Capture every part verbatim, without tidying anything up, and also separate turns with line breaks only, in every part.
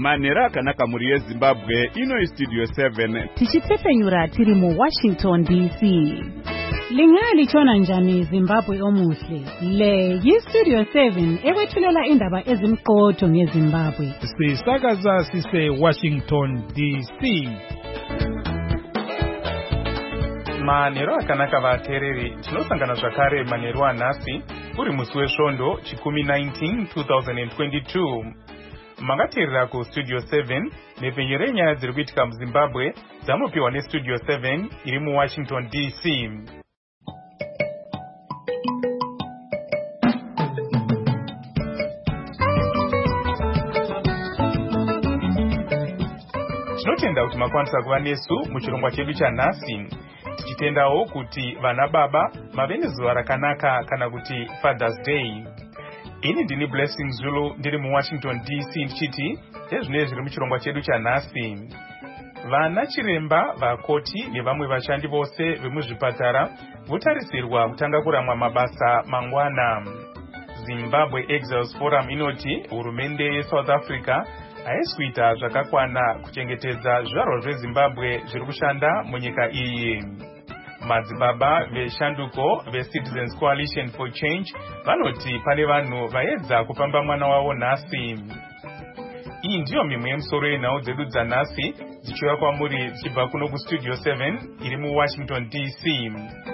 Manera akanaka muri yeZimbabwe ino Studio seven.
Tichitefenyura tiri mu Washington D C. Lingali chona njani Zimbabwe omuhle. Le yi Studio seven ekwethulela indaba ezimqotho ngeZimbabwe.
Sisakaza sise Washington D C.
Manero akanaka vatereri tinosangana zvakare manero anhasi uri musi wesvondo chikumi nineteen twenty twenty-two. Mangateerera ku Studio seven nepenye renyaya dziri kuitika muZimbabwe dzamupiwa neStudio seven iri muWashington D C. Tinotenda kuti makwanisa kuva nesu muchirongwa chedu chanhasi, tichitendawo kuti vana baba mave nezuva rakanaka kana kuti Father's Day. Ini ndini Blessing Zulu ndiri muWashington D C ndichiti ezvinezvi zviri muchirongwa chedu chanhasi. Vana chiremba, vakoti nevamwe vashandi vose vemuzvipatara votarisirwa kutanga kuramwa mabasa mangwana. Zimbabwe Exiles Forum inoti hurumende yeSouth Africa haisi kuita zvakakwana kuchengetedza zvizvarwa zveZimbabwe zviri kushanda munyika iyi. Madzibaba veshanduko veCitizens Coalition for Change vanoti pane vanhu vaedza kupamba mwana wavo nhasi. Iyi ndiyo mimwe yemusoro yenhau dzedu dzanhasi dzichiuya kwamuri dzichibva kuno kuStudio seven iri muWashington D C.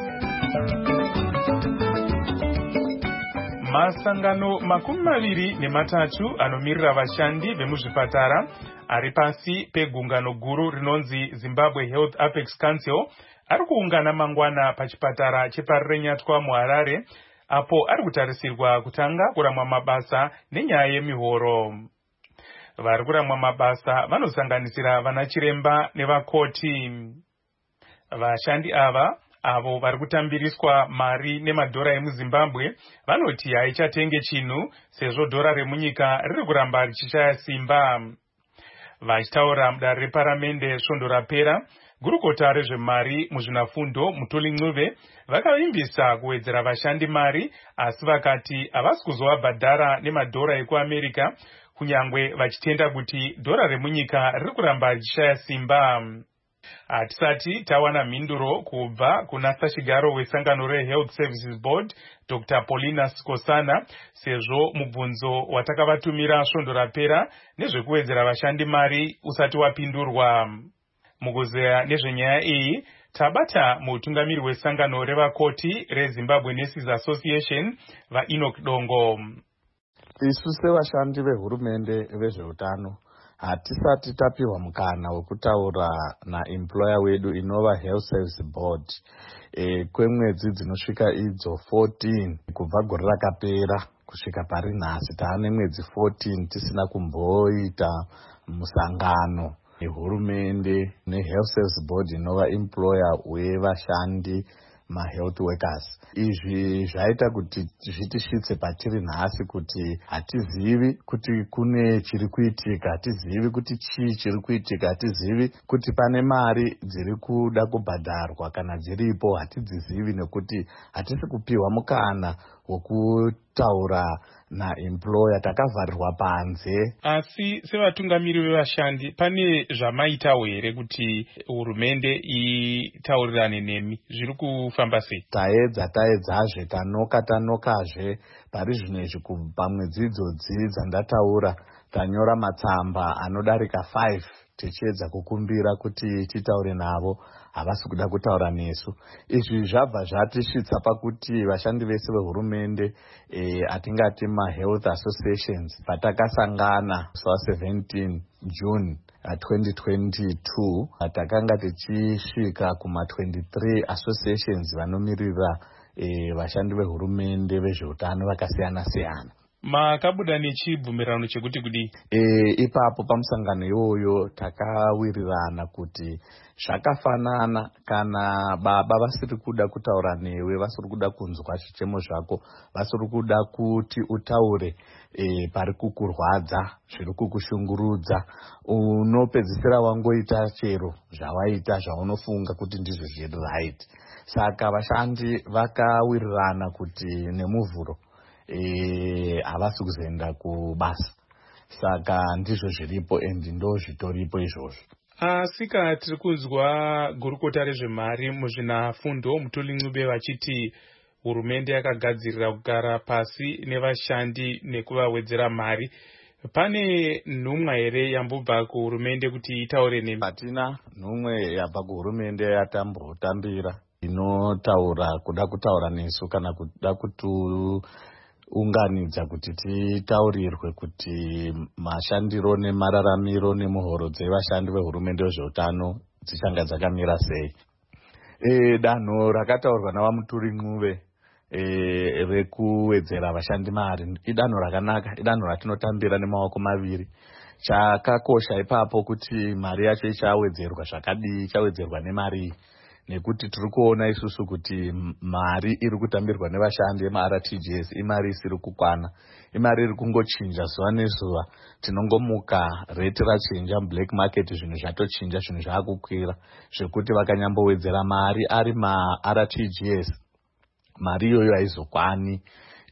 Masangano makumi maviri nematatu anomirira vashandi vemuzvipatara ari pasi pegungano guru rinonzi Zimbabwe Health Apex Council ari kuungana mangwana pachipatara cheParirenyatwa muHarare, apo ari kutarisirwa kutanga kuramwa mabasa nenyaya yemihoro. Vari kuramwa mabasa vanosanganisira vanachiremba nevakoti. Vashandi ava avo vari kutambiriswa mari nemadhora emuZimbabwe vanoti haichatenge chinhu sezvo dhora remunyika riri kuramba richishaya simba. Vachitaura mudare reparamende svondo rapera, gurukota rezvemari muzvinafundo Mutoli Ncube vakavimbisa kuwedzera vashandi mari, asi vakati havasi kuzovabhadhara nemadhora ekuAmerica kunyangwe vachitenda kuti dhora remunyika riri kuramba richishaya simba. Hatisati tawana mhinduro kubva kuna sachigaro wesangano reHealth Services Board Doctor Paulina Skosana, sezvo mubvunzo watakavatumira svondo rapera nezvekuwedzera vashandi mari usati wapindurwa. Mukuzeya nezvenyaya iyi tabata mutungamiri wesangano revakoti reZimbabwe Nurses Association vaEnoch Dongo.
Isu sevashandi vehurumende vezveutano hatisati tapiwa mukana wekutaura naemployer wedu inova Health Service Board e, kwemwedzi dzinosvika idzo fourteen kubva gore rakapera kusvika pari nhasi taane mwedzi fourteen tisina kumboita musangano nehurumende neHealth Service Board inova employer wevashandi mahealth workers. Izvi zvaita kuti zvitisvitse patiri nhasi kuti hatizivi kuti kune chiri kuitika, hatizivi kuti chii chiri kuitika, hatizivi kuti pane mari dziri kuda kubhadharwa kana dziripo, hatidzizivi nekuti hatisi kupiwa mukana wokutaura naemployer, takavharirwa panze.
Asi sevatungamiri vevashandi pane zvamaitawo here kuti hurumende itaurirane nemi? Zviri kufamba sei?
Taedza taedzazve tanoka tanokazve pari zvinezvi pamwedzi idzodzi dzandataura tanyora matsamba anodarika five tichiedza kukumbira kuti titaure navo, havasi kuda kutaura nesu. Izvi zvabva zvatisvitsa pakuti vashandi vese vehurumende e, atingati mahealth associations patakasangana zuva seventeen June twenty twenty-two takanga tichisvika kuma twenty-three associations vanomirira e, vashandi vehurumende vezveutano vakasiyana siyana.
Makabuda nechibvumirano chekuti kudi
e, ipapo pamusangano iwoyo takawirirana kuti zvakafanana kana baba vasiri kuda kutaura newe, vasiri kuda kunzwa chichemo zvako, vasiri kuda kuti utaure e, pari kukurwadza, zviri kukushungurudza, unopedzisira wangoita chero zvawaita zvaunofunga kuti ndizvo zviri right. Saka vashandi vakawirirana kuti nemuvhuro havasi kuzoenda kubasa. saka ndizvo zviripo and ndo zvitoripo izvozvo.
Asika tiri kuzwa gurukota rezvemhari muzvinafundo Mutuli Ncube vachiti hurumende yakagadzirira kugara pasi nevashandi nekuvawedzera mari. Pane nhumwa here yambobva kuhurumende kuti itaure nemi?
Patina nhumwe yabva kuhurumende yatambotambira inotaura kuda kutaura nesu kana kuda kutiunganidza kuti titaurirwe kuti mashandiro nemararamiro nemuhoro dzevashandi vehurumende vezveutano dzichanga dzakamira sei. E, danho rakataurwa navaMutuli Ncube E, rekuwedzera vashandi mari idanho rakanaka, idanho ratinotambira nemaoko maviri. Chakakosha ipapo kuti mari yacho ichawedzerwa zvakadii, ichawedzerwa nemari, nekuti tiri kuona isusu kuti mari iri kutambirwa nevashandi ema-R T G S imari isiri kukwana, imari iri kungochinja zuva nezuva. Tinongomuka rate rachinja, black market zvinhu zvatochinja, zvinhu zvaakukwira zvekuti vakanyambowedzera mari ari ma-R T G S mari iyoyo haizokwani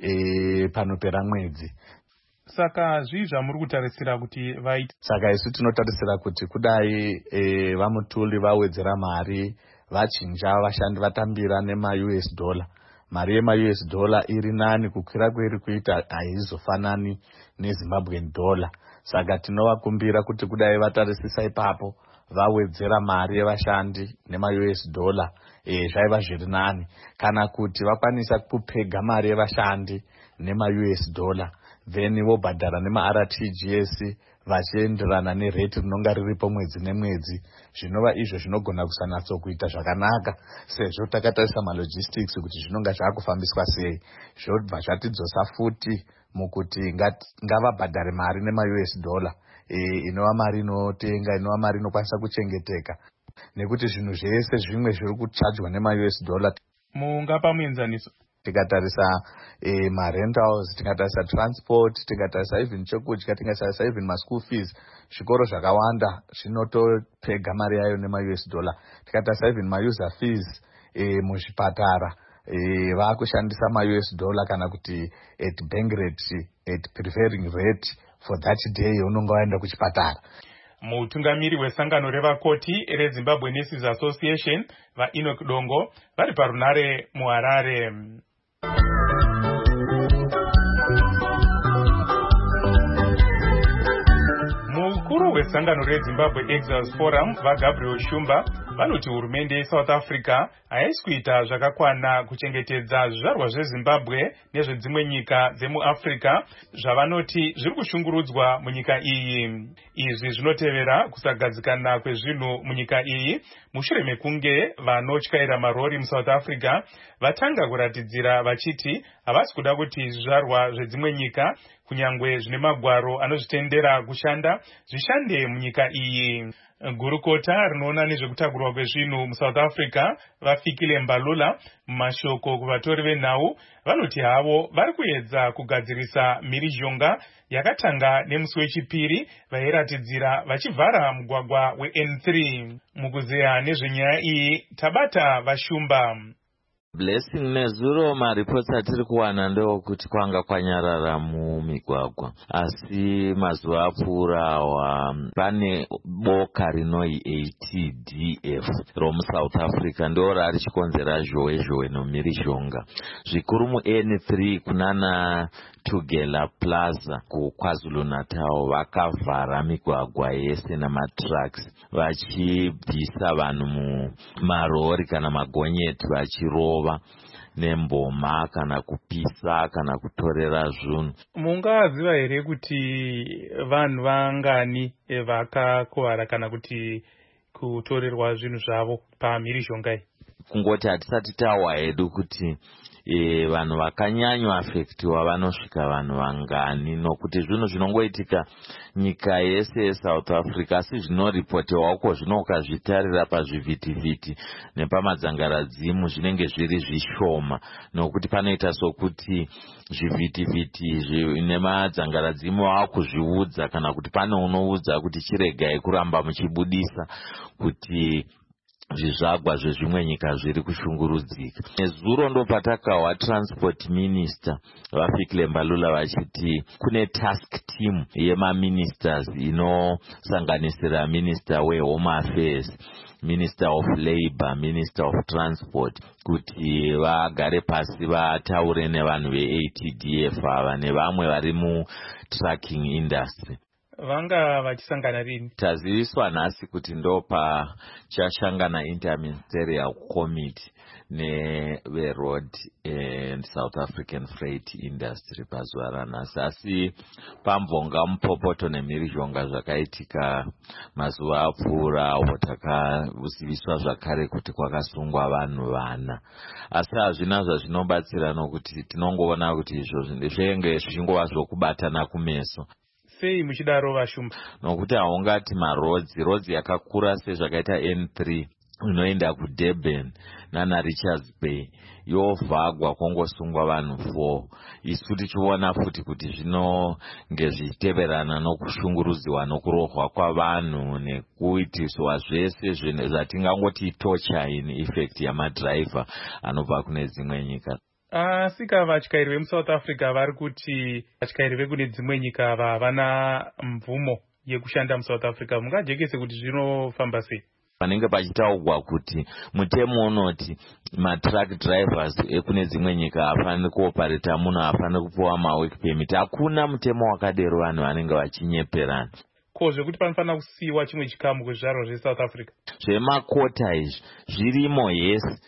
e, panopera mwedzi.
Saka zvii zvamuri kutarisira kuti vaite?
Saka isu tinotarisira kuti kudai e, vaMutuli vawedzera mari, vachinja vashandi vatambira nema-U S dollar, mari yema-U S dollar iri nani, kukwira kweri kuita haizofanani neZimbabwean dollar. Saka tinovakumbira kuti kudai vatarisisa ipapo vawedzera mari yevashandi nema-U S dollar e, zvaiva zviri nani. Kana kuti vakwanisa kupega mari yevashandi nema-U S dollar then vobhadhara nema-R T G S vachienderana nerate rinonga riripo mwedzi nemwedzi, zvinova izvo zvinogona kusanatsokuita zvakanaka sezvo takatarisa malogistics kuti zvinonga zvakufambiswa sei. Zvobva zvatidzosa futi mukuti ngavabhadhare mari nema-U S dollar e, inova mari inotenga, inova mari inokwanisa kuchengeteka, nekuti zvinhu zvese zvimwe zviri kuchajwa nema-U S dollar.
Mungapa muenzaniso?
Tikatarisa e, marentals, tikatarisa transport, tikatarisa even chokudya, tikatarisa even ma-school fees, zvikoro zvakawanda zvinotopega mari yayo nema-U S dollar. Tikatarisa even ma-user fees e, muzvipatara e, vakushandisa ma-U S dollar kana kuti at bank rate, at prevailing rate for that day unonga waenda kuchipatara.
Mutungamiri wesangano revakoti reZimbabwe Nurses Association vaEnoch Dongo vari parunare muHarare. Mukuru wesangano reZimbabwe Exiles Forum vaGabriel Shumba vanoti hurumende yeSouth Africa haisi kuita zvakakwana kuchengetedza zvizvarwa zveZimbabwe nezvedzimwe nyika dzemuAfrica zvavanoti zviri kushungurudzwa munyika iyi. Izvi zvinotevera kusagadzikana kwezvinhu munyika iyi mushure mekunge vanotyaira marori muSouth Africa vatanga kuratidzira vachiti havasi kuda kuti zvizvarwa zvedzimwe nyika kunyangwe zvine magwaro anozvitendera kushanda zvishande munyika iyi. Gurukota rinoona nezvekutakurwa kwezvinhu muSouth Africa vaFikile Mbalula mumashoko kuvatori venhau vanoti havo vari kuedza kugadzirisa mhirizhonga yakatanga nemusi wechipiri vairatidzira vachivhara mugwagwa weN three. Mukuzeya nezvenyaya iyi tabata vaShumba.
Blessing nezuro maripoti atiri kuwana ndeokuti kwanga kwanyarara mumigwagwa, asi mazuva apfuurawa pane boka rinoi A T D F romuSouth Africa ndo rari chikonzera zhowe zhowe nomhirizhonga zvikuru muN three kunana Tugela Plaza kuKwaZulu Natal. Vakavhara migwagwa yese namatrucks vachibvisa vanhu mumarori kana magonyeti vachirova nemboma kana kupisa kana kutorera zvinhu.
Mungaziva here kuti vanhu vangani vakakuvara kana kuti kutorerwa zvinhu zvavo pamhirizhonga iyi?
Kungoti hatisati tawa hedu kuti e, vanhu vakanyanywa afektiwa vanosvika vanhu vangani, nokuti zvinhu zvinongoitika nyika yese yeSouth Africa, asi zvinoripotewa zvino ukazvitarira pazvivhitivhiti nepamadzangaradzimu zvinenge zviri zvishoma, nokuti panoita sokuti zvivhitivhiti nemadzangaradzimu vakuzviudza kana kuti pane unoudza kuti chiregai kuramba muchibudisa kuti zvizvagwa zvezvimwe nyika zviri kushungurudzika. Nezuro ndopatakawa transport minister vafikile Mbalula vachiti kune task team yemaministers inosanganisira minister wehome affairs, minister of labor, minister of transport, kuti vagare pasi vataure nevanhu ve-A T D F ava nevamwe vari mu-trucking industry.
Vanga vachisangana rini?
Taziviswa nhasi kuti ndo pachashangana interministerial committee neveroad and South African freight industry pazuva ranhasi, asi pamvonga mupopoto nemhirizhonga zvakaitika mazuva apfuura takaziviswa zvakare kuti kwakasungwa vanhu vana, asi hazvina zvazvinobatsira nokuti tinongoona kuti izvo zvenge zvichingova zvokubatana kumeso.
Sei muchidaro vashumba?
Nokuti haungati marodzi rodzi yakakura sezvakaita N three inoenda kuDurban nana Richards Bay yovhagwa kwongosungwa vanhu four. Isu tichiona futi kuti zvinonge zvichiteverana nokushungurudziwa nokurohwa kwavanhu nekuitiswa zvese zvatingangoti torture in effect yamadriver anobva kune dzimwe nyika.
Asika vatyairi vemuSouth Africa vari kuti vatyairi vekune dzimwe nyika ava havana mvumo yekushanda muSouth Africa. Mungajekese kuti zvinofamba sei?
Panenge pachitaurwa kuti mutemo unoti matruck drivers ekune dzimwe nyika hafaniri kuopareta munhu hafaniri kupiwa mawork permit. Hakuna mutemo wakadero vanhu vanenge vachinyeperana.
Ko zvekuti panofanira kusiyiwa chimwe chikamu kwezvizvarwa zveSouth Africa
zvemakota izvi zvirimo yes,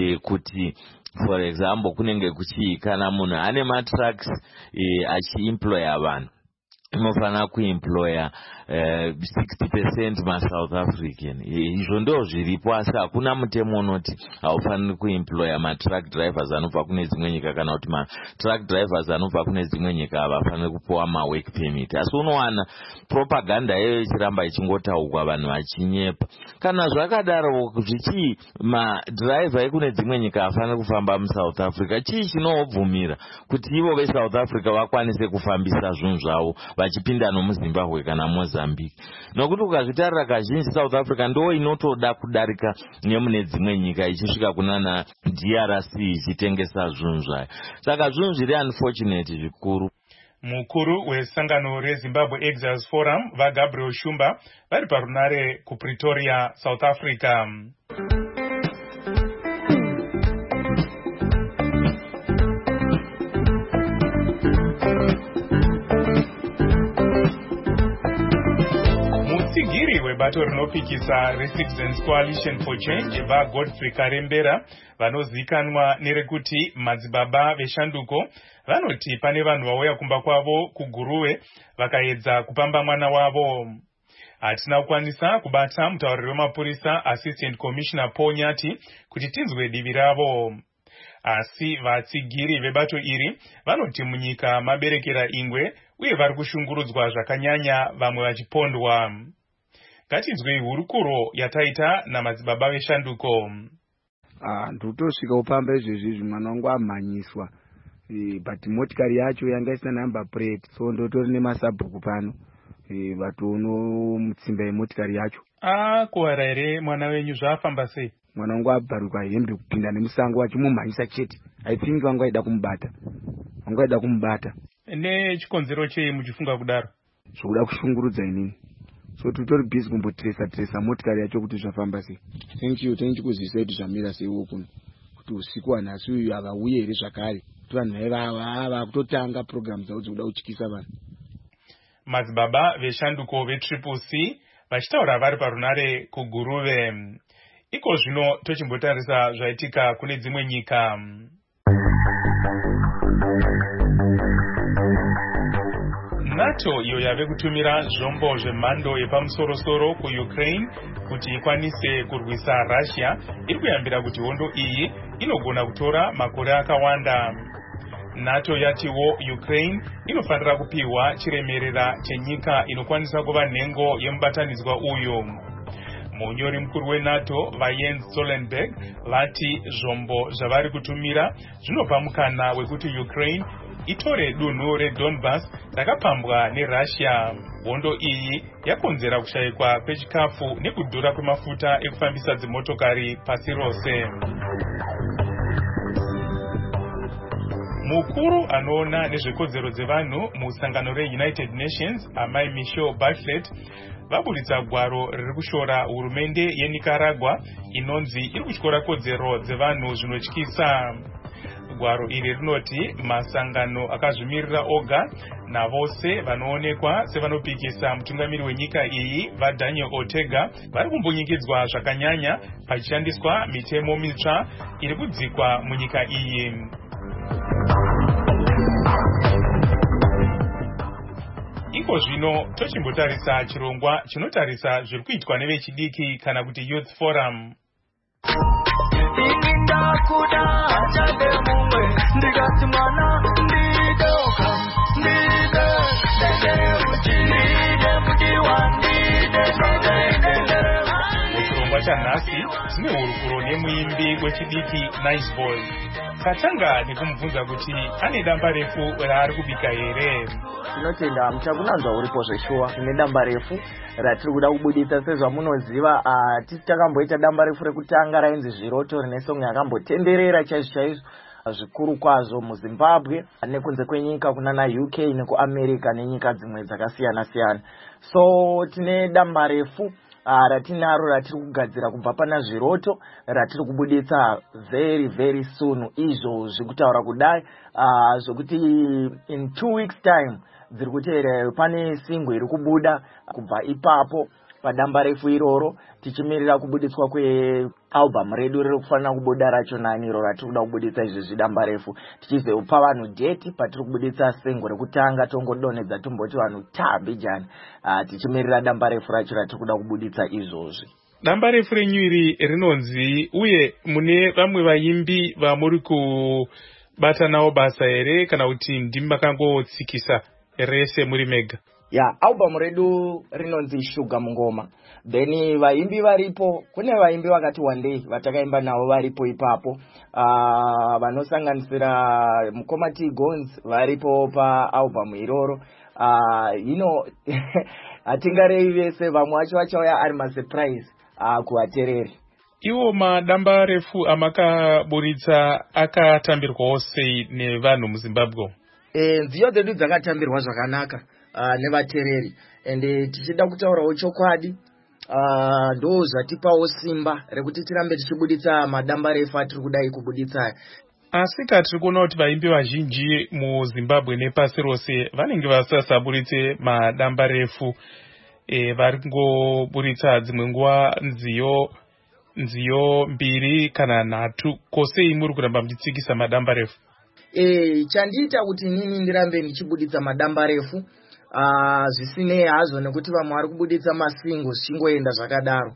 kuti for example kunenge kuchii kana munhu ane matrucks e, achiemploya vanhu inofanira kuemploya uh, sixty percent maSouth African. Izvo ndo zviripo, asi hakuna mutemo unoti haufaniri kuemploya matruck drivers anobva kune dzimwe nyika kana kuti matruck drivers anobva kune dzimwe nyika havafaniri kupiwa mawork permit. Asi unowana propaganda iyoyo ichiramba ichingotaurwa vanhu vachinyepa. Kana zvakadaro zvichii madriver ekune dzimwe nyika hafaniri kufamba muSouth Africa, chii chinobvumira kuti ivo veSouth Africa vakwanise kufambisa zvinhu zvavo vachipinda nomuZimbabwe kana Mozambique? Nokuti ukazvitarira kazhinji South Africa ndo inotoda kudarika nemune dzimwe nyika ichisvika kunana D R C ichitengesa zvinhu zvayo. Saka zvinhu zviri unfortunate zvikuru.
Mukuru wesangano reZimbabwe Exile Forum vaGabriel Shumba vari parunare kuPretoria, South Africa. Mutsigiri webato rinopikisa reCitizens Coalition for Change vaGodfrey Karembera vanozikanwa nerekuti madzibaba veshanduko vanoti pane vanhu vauya kumba kwavo kuGuruwe vakaedza kupamba mwana wavo. Hatina kukwanisa kubata mutauriri wemapurisa Assistant Commissioner Paul Nyati kuti tinzwe divi ravo. Asi vatsigiri vebato iri vanoti munyika maberekera ingwe uye vari kushungurudzwa zvakanyanya, vamwe vachipondwa. Ngatinzwei hurukuro yataita namadzibaba veshanduko.
Ah, ndotosvika upamba izvezvi mwana wangu amhanyiswa. E, but motikari yacho yanga isina number plate, so ndotori nemasabhuku pano. E, vatono mutsimba yemotikari yacho.
Ah, kuwara here mwana wenyu zvafamba sei?
Mwana wangu abharukwa hembe kupinda nemusango wachimumhanyisa chete. I think wanga ida kumubata. Wanga ida kumubata.
Ne chikonzero chei muchifunga kudaro?
Zvokuda kushungurudza inini. So tutori busy kumbotresa tresa motikari yacho kuti zvafamba sei. Thank you, thank you kuzivisa kuti zvamira sei uko. Kuti usiku wanhasi uyu havauye here zvakare. Kuti vanhu vaiva vakutotanga program dzavo dzokuda kutyisa vanhu.
Madzibaba veshanduko veTriple C vachitaura vari parunare kuGuruve. Iko zvino tochimbotarisa zvaitika kune dzimwe nyika. NATO iyo yave kutumira zvombo zvemhando yepamusoro-soro kuUkraine kuti ikwanise kurwisa Russia iri kuyambira kuti hondo iyi inogona kutora makore akawanda. NATO yatiwo Ukraine inofanira kupiwa chiremerera chenyika inokwanisa kuva nhengo yemubatanidzwa uyu. Munyori mukuru weNATO vaJens Stoltenberg vati zvombo zvavari kutumira zvinopa mukana wekuti Ukraine itore dunhu reDonbas rakapambwa neRussia. Hondo iyi yakonzera kushayikwa kwechikafu nekudhura kwemafuta ekufambisa dzimotokari pasi rose. Mukuru anoona nezvekodzero dzevanhu musangano reUnited Nations, Amai Michelle Bachelet, vaburitsa gwaro riri kushora hurumende yeNicaragua inonzi iri kutyora kodzero dzevanhu zvinotyisa. Gwaro iri rinoti masangano akazvimirira oga navose vanoonekwa sevanopikisa mutungamiri wenyika iyi vaDaniel Ortega vari kumbunyikidzwa zvakanyanya pachishandiswa mitemo mitsva iri kudzikwa munyika iyi. Iko zvino tochimbotarisa chirongwa chinotarisa zviri kuitwa nevechidiki kana kuti Youth Forum. Muchirongwa chanhasi tine hurukuro nemuimbi wechidiki Nice Boy. Katanga nekumubvunza kuti ane damba refu raari kubika here.
Tinotenda muchakunanzwa uripo zveshuwa. Tine damba refu ratiri kuda kubuditsa sezvamunoziva. Uh, tisi takamboita damba refu rekutanga rainzi Zviroto rine song yakambotenderera chaizvo chaizvo zvikuru kwazvo muZimbabwe nekunze kwenyika kunana U K nekuAmerica nenyika dzimwe dzakasiyana siyana. So tine damba refu Uh, ratinaro ratiri kugadzira kubva pana Zviroto ratiri kubuditsa very very soon. Izvo zvikutaura kudai uh, zvokuti in two weeks time dziri kuteera pane single iri kubuda kubva ipapo padamba refu iroro tichimirira kubuditswa kwealbum redu riri kufanira kubuda racho nani iro ratiri kuda kubuditsa izvi zvidamba refu tichizopa vanhu date patiri kubuditsa single rekutanga tongodonedza tomboti vanhu tabijana uh, tichimirira damba refu racho ratiri kuda kubuditsa izvozvi.
Damba refu renyu iri rinonzi uye mune vamwe vaimbi vamuri kubata navo basa here kana kuti ndimi makangotsikisa rese muri mega?
Ya, yeah, album redu rinonzi Shuga Mungoma. Then vaimbi varipo, kune vaimbi wakati one day vatakaimba navo varipo ipapo. Uh, vanosanganisira Mukoma T Gones varipo pa album iroro. Uh, you know, atingarei vese vamwe vacho vachauya ari ma surprise uh, kuvatereri.
Iwo madamba refu amakaburitsa akatambirwawo sei nevanhu muZimbabwe?
Eh, nziyo dzedu dzakatambirwa zvakanaka uh, nevatereri ende tichida kutaurawo chokwadi uh, ndo zvatipawo simba rekuti tirambe tichibuditsa madamba refu atiri kudai kubuditsa.
Asi tiri kuona kuti vaimbi vazhinji muZimbabwe nepasi rose vanenge vasasaburitse madamba refu, e, vari kungoburitsa dzimwe nguva nziyo nziyo mbiri kana nhatu. Kosei muri kuramba muchitsikisa madamba refu?
Eh, chandiita kuti nini ndirambe ndichibuditsa madamba refu uh, zvisinei hazvo nekuti vamwe vari kubuditsa masingo zvichingoenda zvakadaro.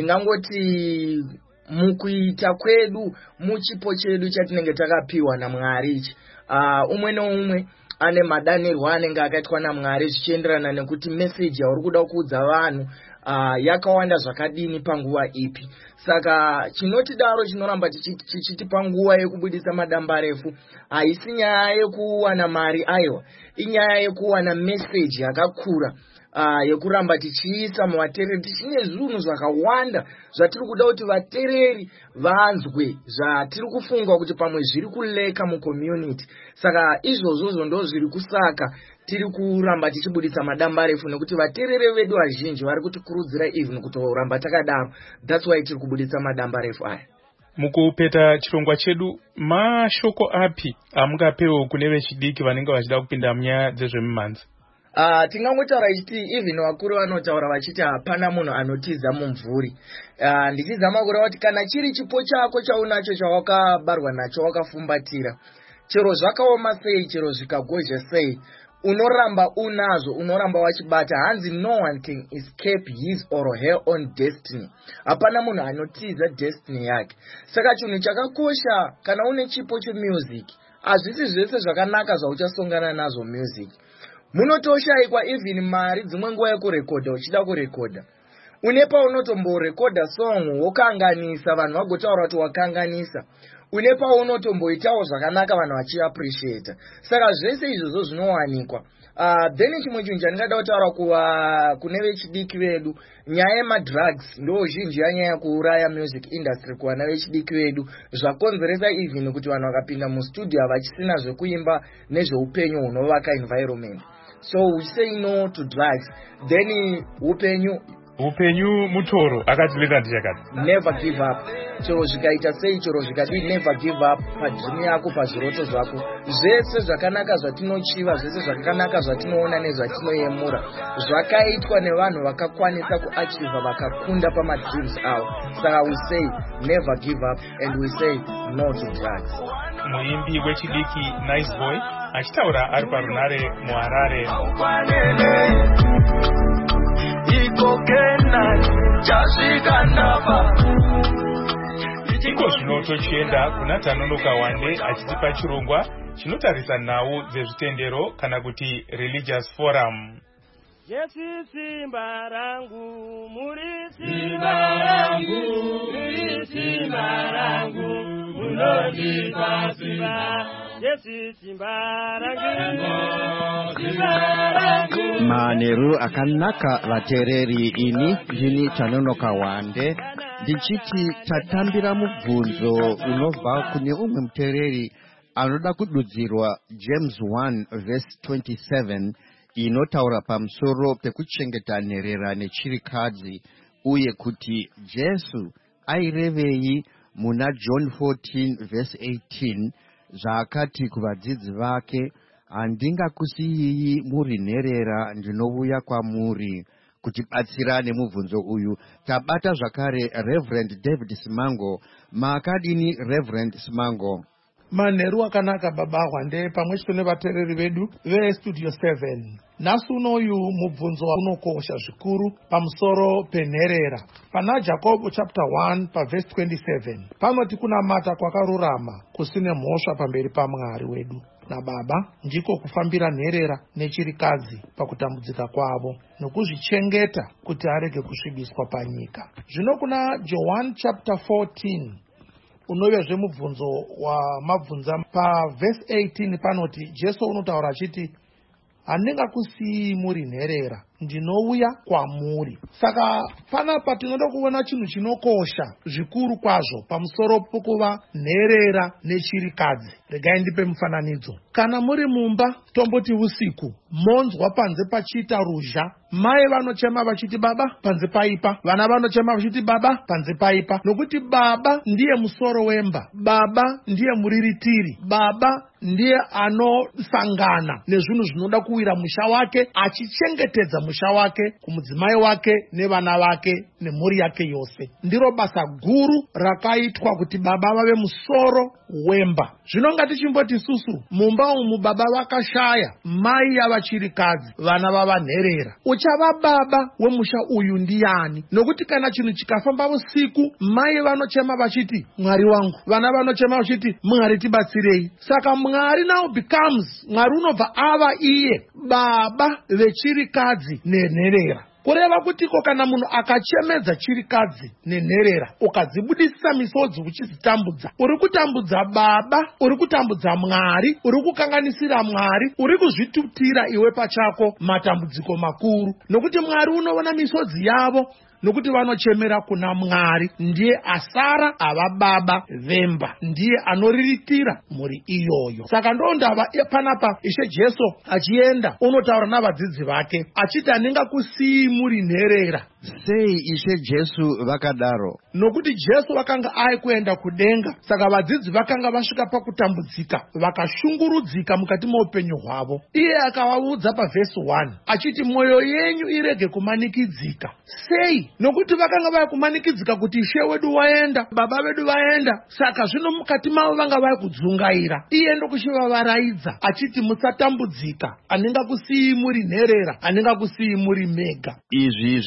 Ndingangoti mukuita kwedu muchipo chedu chatinenge takapiwa naMwari ichi, uh, umwe neumwe ane madanirwo anenge akaitwa naMwari zvichienderana nekuti message yauri kuda kuudza vanhu uh, yakawanda zvakadini panguva ipi. Saka chinotidaro chinoramba chichitipa nguva yekubuditsa madamba refu haisi nyaya yekuwana mari, aiwa inyaya yekuwana message yakakura uh, yekuramba tichiisa muvatereri. Tichine zvinhu zvakawanda zvatiri kuda kuti vatereri vanzwe, zvatiri kufunga kuti pamwe zviri kuleka mucommunity. Saka izvozvo ndo zviri kusaka tiri kuramba tichibuditsa madamba refu nekuti vatereri vedu vazhinji vari kutikurudzira even kutoramba takadaro. That's why tiri kubuditsa madamba refu aya.
Mukupeta chirongwa chedu, mashoko api amungapewo kune vechidiki vanenge vachida kupinda munyaya dzezvemimhanzi?
Uh, tingangotaura ichiti even vakuru vanotaura vachiti hapana munhu anotiza mumvuri. Uh, ndichizama kureva kuti kana chiri chipo chako chaunacho chawakabarwa nacho wakafumbatira, chero zvakaoma sei, chero zvikagozha sei, unoramba unazo, unoramba wachibata. Hanzi no one can escape his or her own destiny. Hapana munhu anotiza destiny yake. Saka chinhu chakakosha kana une chipo chemusic, hazvisi zvese zvakanaka zvauchasongana nazo music. Munotoshaikwa even mari dzimwe nguva yekurekodha uchida kurekodha. une paunotomborekodha song wokanganisa vanhu vagotaura kuti wakanganisa, une paunotomboitawo zvakanaka vanhu vachiappreciata. Saka zvese izvozvo zvinowanikwa. Uh, then chimwe chinhu chandingada kutaura kuva kune vechidiki vedu, nyaya yemadrugs ndo zhinji yanyaya kuuraya music industry kuvana vechidiki vedu, zvakonzeresa even kuti vanhu vakapinda mustudio havachisina zvekuimba nezveupenyu hunovaka environment. So we say no to drugs. Then upenyu
upenyu mutoro akatileta ndichakati
never give up. Chero zvikaita sei, chero zvikadii, never give up padream yako, pazviroto zvako. Zvese zvakanaka zvatinochiva, zvese zvakanaka zvatinoona nezvatinoyemura zvakaitwa nevanhu vakakwanisa kuachiva, vakakunda pamadreams avo. Saka we say never give up and we say no to drugs.
Muimbi wechidiki Nice Boy achitaura ari parunare muHarare. Iko zvino tochienda kuna Tanonoka Wande achitipa chirongwa chinotarisa nhau dzezvitendero kana kuti religious forum.
Yesu simba rangu, muri simba rangu, muri simba rangu, munondipa simba. Yesu simba rangu, simba rangu.
Maneru akanaka vatereri, ini ndini Tanonoka Wande ndichiti tatambira mubvunzo unobva kune umwe mutereri anoda kududzirwa James one verse twenty-seven inotaura pamusoro pekuchengeta nherera nechirikadzi, uye kuti Jesu airevei muna John fourteen verse eighteen zvaakati kuvadzidzi vake, handingakusiyii muri nherera, ndinouya kwamuri. Kutibatsira nemubvunzo uyu tabata zvakare Reverend David Simango. Maakadini Reverend Simango?
Manheru akanaka baba Wande pamwechete nevatereri vedu vestudio seven. Nhasi unoyu mubvunzo unokosha zvikuru pamusoro penherera. Pana Jacob chapter one paverse twenty-seven panoti kunamata kwakarurama kusine mhosva pamberi paMwari wedu naBaba ndiko kufambira nherera nechirikadzi pakutambudzika kwavo nokuzvichengeta kuti arege kusvibiswa panyika. Zvino kuna John chapter fourteen unovezve mubvunzo wamabvunza paverse eighteen panoti Jesu unotaura achiti handingakusiyii muri nherera, ndinouya kwamuri. Saka panapa tinoda kuona chinhu chinokosha zvikuru kwazvo pamusoro pokuva nherera nechirikadzi. Regai ndipe mufananidzo. Kana muri mumba tomboti usiku, monzwa panze pachiita ruzha, mai vanochema vachiti baba panze paipa, vana vanochema vachiti baba panze paipa, nokuti baba ndiye musoro wemba, baba ndiye muriritiri, baba ndiye anosangana nezvinhu zvinoda kuwira musha wake, achichengetedza musha wake kumudzimai wake nevana vake nemhuri yake yose. Ndiro basa guru rakaitwa kuti baba vave musoro wemba. Zvino ngatichimboti isusu mumba umu baba vakashaya, mai yavachirikadzi, vana vava nherera. Uchava baba wemusha uyu ndiani? Nokuti kana chinhu chikafamba usiku, mai vanochema vachiti Mwari wangu, vana vanochema vachiti Mwari tibatsirei. Saka Mwari now becomes, Mwari unobva ava iye baba vechirikadzi nenherera. Kureva kutiko kana munhu akachemedza chirikadzi nenherera ukadzibudisa misodzi uchizitambudza, uri kutambudza baba, uri kutambudza Mwari, uri kukanganisira Mwari, uri kuzvitutira iwe pachako matambudziko makuru. Nokuti Mwari unoona misodzi yavo, nokuti vanochemera kuna Mwari. Ndiye asara ava baba vemba, ndiye anoriritira muri iyoyo. Saka ndondava panapa Ishe Jesu achienda unotaura navadzidzi vake achiti handingakusiyii muri nherera.
Sei Ishe Jesu vakadaro?
Nokuti Jesu vakanga ai kuenda kudenga, saka vadzidzi vakanga vasvika pakutambudzika, vakashungurudzika mukati meupenyu hwavo. Iye akavaudza paverse one achiti mwoyo yenyu irege kumanikidzika. Sei? Nokuti vakanga vai kumanikidzika kuti Ishe wedu waenda, baba vedu vaenda, saka zvino mukati mavo vanga vai kudzungaira. Iye ndokuchivavaraidza achiti musatambudzika, handingakusiyii muri nherera, handingakusiyii muri mega.
Izvi zvichire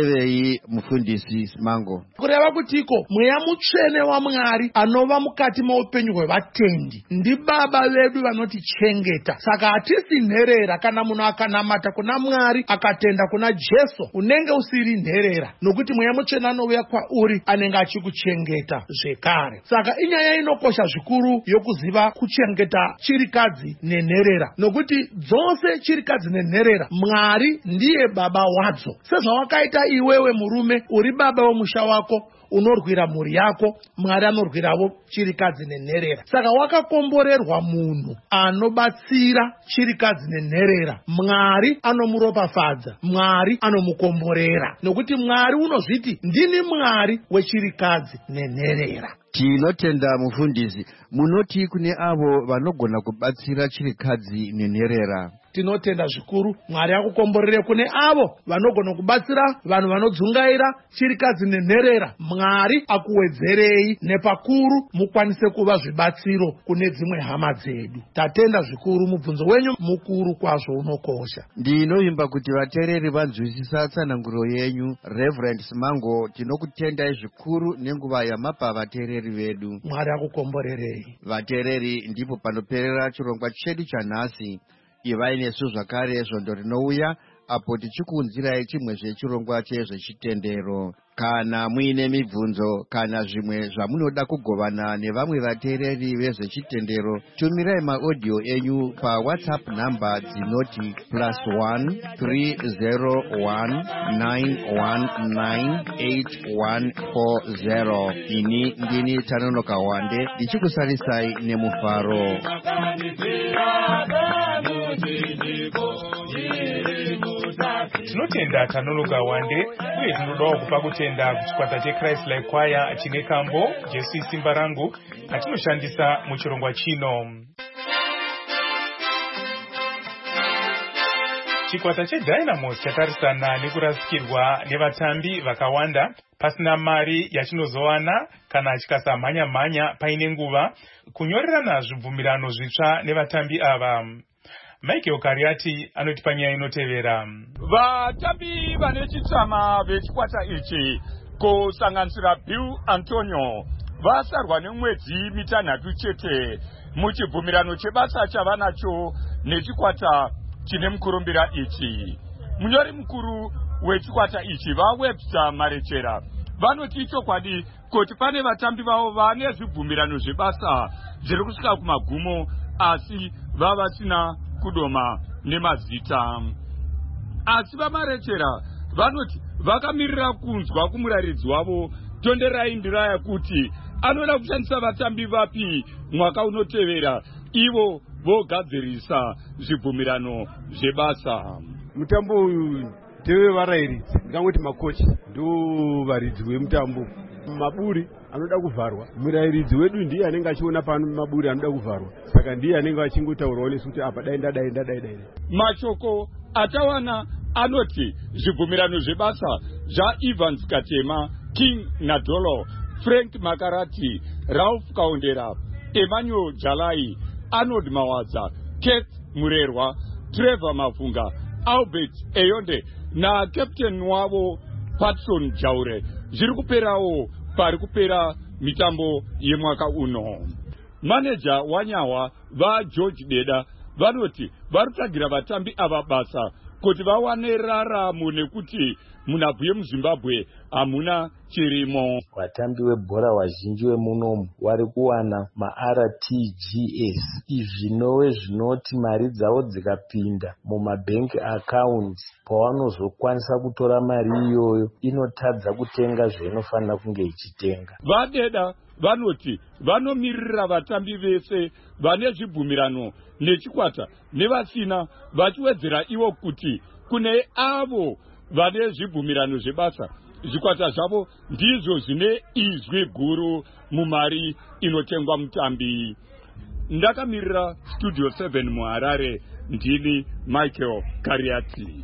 zvirevei mufundisi Simango?
Kureva kutiko mweya mutsvene waMwari anova mukati meupenyu hwevatendi ndibaba vedu vanotichengeta. Saka hatisi nherera kana munhu akanamata kuna Mwari akatenda kuna Jesu unenge usiri nherera, nokuti mweya mutsvene anouya kwauri anenge achikuchengeta zvekare. Saka inyaya inokosha zvikuru yokuziva kuchengeta chirikadzi nenherera, nokuti dzose chirikadzi nenherera Mwari ndiye baba wadzo. Sezvawakaita iwewe murume uri baba wemusha wako unorwira mhuri yako, Mwari anorwirawo chirikadzi nenherera. Saka wakakomborerwa munhu anobatsira chirikadzi nenherera. Mwari anomuropafadza, Mwari anomukomborera, nokuti Mwari unozviti ndini Mwari wechirikadzi nenherera.
Tinotenda mufundisi, munoti kune avo vanogona kubatsira chirikadzi nenherera.
Tinotenda zvikuru Mwari akukomborere kune avo vanogona kubatsira vanhu vanodzungaira chirikadzi nenherera. Mwari akuwedzerei nepakuru mukwanise kuva zvibatsiro kune dzimwe hama dzedu. Tatenda zvikuru, mubvunzo wenyu mukuru kwazvo unokosha.
Ndinovimba kuti vateereri vanzwisisa tsananguro yenyu. Reverend Simango, tinokutendai zvikuru nenguva yamapa vateereri vedu.
Mwari akukomborerei.
Vateereri, ndipo panoperera chirongwa chedu chanhasi. Ivai nesu zvakare svondo rinouya apo tichikuunzirai chimwe zvechirongwa chezvechitendero. Kana muine mibvunzo kana zvimwe zvamunoda kugovana nevamwe vateereri vezvechitendero, tumirai maaudio enyu paWhatsApp namba dzinoti plus one three zero one nine one nine eight one four zero. Ini ndini Tanonoka Wande ndichikusarisai nemufaro.
Tinotenda Tanonoka Wande uye tinodawo kupa kutenda kuchikwata cheChrist Life Choir chine kambo Jesu isimba rangu atinoshandisa muchirongwa chino. Chikwata cheDynamos chatarisana nekurasikirwa nevatambi vakawanda pasina mari yachinozowana kana chikasamhanya mhanya paine nguva kunyorerana zvibvumirano zvitsva nevatambi ava. Michael Kariati anotipa nyaya inotevera.
Vatambi vane chitsama vechikwata ichi kusanganisira Bill Antonio vasarwa nemwedzi mitanhatu chete muchibvumirano chebasa chavanacho nechikwata chine mukurumbira ichi. Munyori mukuru wechikwata ichi vaWebster Marechera vanoti chokwadi kuti pane vatambi vavo vane zvibvumirano zvebasa zviri kusvika kumagumo asi vavasina kudoma nemazita. Asi vaMarechera vanoti vakamirira kunzwa kumurayiridzi wavo Tonderai Ndiraya kuti anoda kushandisa vatambi vapi mwaka unotevera ivo vogadzirisa zvibvumirano zvebasa.
Mutambo uyu tewe varayiridzi ndingangoti makochi ndo varidzi vemutambo. Maburi anoda kuvharwa, murayiridzi wedu ndiye anenge achiona pano maburi anoda kuvharwa, saka ndiye anenge achingotaurawo nesu kuti apa dai ndadai ndadai dai.
Machoko atawana anoti zvibvumirano zvebasa zvaEvans Katema, King Nadolo, Frank Makarati, Ralph Kaondera, Emmanuel Jalai, Arnold Mawadza, Kate Murerwa, Trevor Mafunga, Albert Eyonde na Captain wavo Patson Jaure zviri kuperawo pari kupera mitambo yemwaka uno. Manager wanyawa vaGeorge Deda vanoti varutagira vatambi ava basa kuti vawane raramo nekuti munhabvu yemuZimbabwe hamuna chirimo.
Vatambi vebhora vazhinji vemunomu vari kuwana ma-R T G S, izvi zvinove zvinoti mari dzavo dzikapinda mumabhenki akaunti pavanozokwanisa kutora mari iyoyo inotadza kutenga zvainofanira kunge ichitenga.
VaDeda vanoti vanomirira vatambi vese vane zvibvumirano nechikwata nevasina, vachiwedzera ivo kuti kune avo vane zvibvumirano zvebasa zvikwata zvavo ndizvo zvine izwi guru mumari inotengwa mutambi. Ndakamirira Studio seven muHarare, ndini Michael Kariati.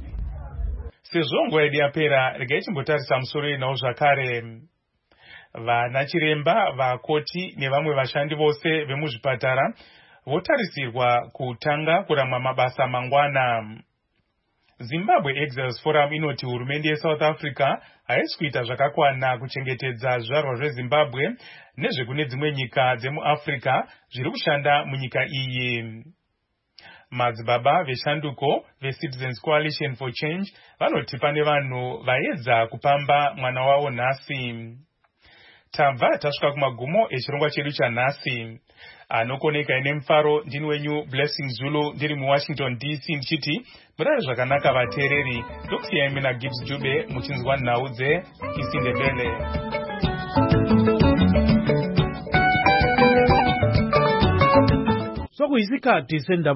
Sezvo nguva yedu yapera, regai timbotarisa musoro inawo zvakare. Vana chiremba, vakoti nevamwe vashandi vose vemuzvipatara votarisirwa kutanga kurama mabasa mangwana. Zimbabwe Exiles Forum inoti hurumende yeSouth Africa haisi kuita zvakakwana kuchengetedza zvizvarwa zveZimbabwe nezvekune dzimwe nyika dzemuAfrica zviri kushanda munyika iyi. Madzibaba veshanduko veCitizens Coalition for Change vanoti pane vanhu vaedza kupamba mwana wavo nhasi. Tabva tasvika kumagumo echirongwa chedu chanhasi. Anokoneka ine mufaro ndini wenyu Blessing Zulu ndiri muWashington D C ndichiti murare zvakanaka vateereri. Ndokusiyai mina Gibbs Jube muchinzwa nhau dzeIsindebele.
Sokuyisikhathi sendaba